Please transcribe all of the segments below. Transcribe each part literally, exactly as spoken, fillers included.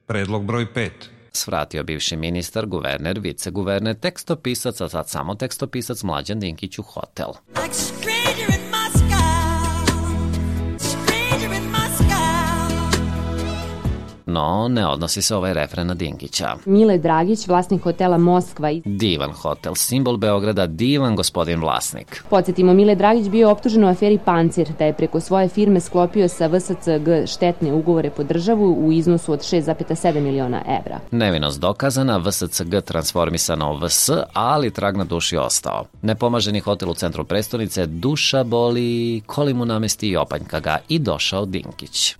Predlog broj pet. Svratio bivši ministar, guverner, viceguverner, tekstopisac, a sad samo tekstopisac Mlađan Dinkić u hotel. No, ne odnosi se ovaj refren na Dinkića. Mile Dragić, vlasnik hotela Moskva. Divan hotel, simbol Beograda, divan gospodin vlasnik. Podsjetimo, Mile Dragić bio optužen u aferi Pancir, da je preko svoje firme sklopio sa V S C G štetne ugovore po državu u iznosu od šest zarez sedam miliona evra. Nevinost dokazana, V S C G transformisana u V S, ali trag na duši ostao. Nepomaženi hotel u centru prestonice, duša boli, koli mu namesti i opanjka ga i došao Dinkić.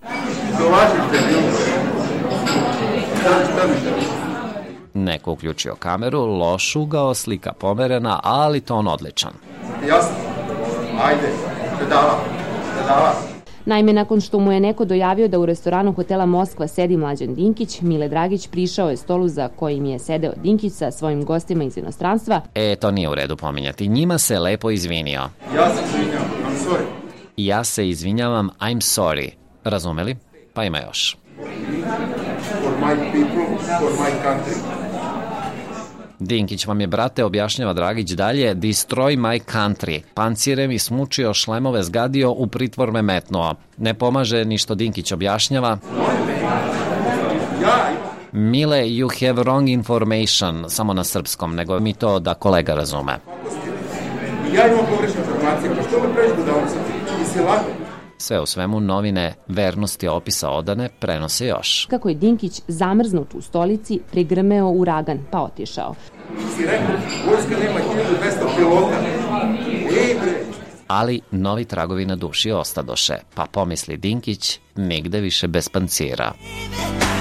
Neko uključio kameru, loš ugao, slika pomerena, ali ton odličan. Jasno, ajde, pedala, pedala. Naime, nakon što mu je neko dojavio da u restoranu hotela Moskva sedi Mlađan Dinkić, Mile Dragić prišao je stolu za kojim je sedeo Dinkić sa svojim gostima iz inostranstva. E, to nije u redu pominjati. Njima se lepo izvinio. Ja se izvinjavam, I'm sorry. Ja se izvinjavam, I'm sorry. Razumeli? Pa ima još. For my people, for my country. Dinkić vam je, brate, objašnjava Dragić dalje, destroy my country. Pancirem i smučio, šlemove zgadio, u pritvor me metnuo. Ne pomaže ni što Dinkić objašnjava. Mile, you have wrong information, samo na srpskom, nego mi to da kolega razume. Ja imam pogrešne informacije, pa što me pređu da vam se misli lako? Sve u svemu, novine vernosti opisa odane prenose još. Kako je Dinkić zamrznut u stolici, pregrmeo uragan, pa otišao. Si rekao, vojska nema hiljadu dvesta pilota. Ej bre! Ali novi tragovi na duši ostadoše, pa pomisli Dinkić, nigde više bez pancira.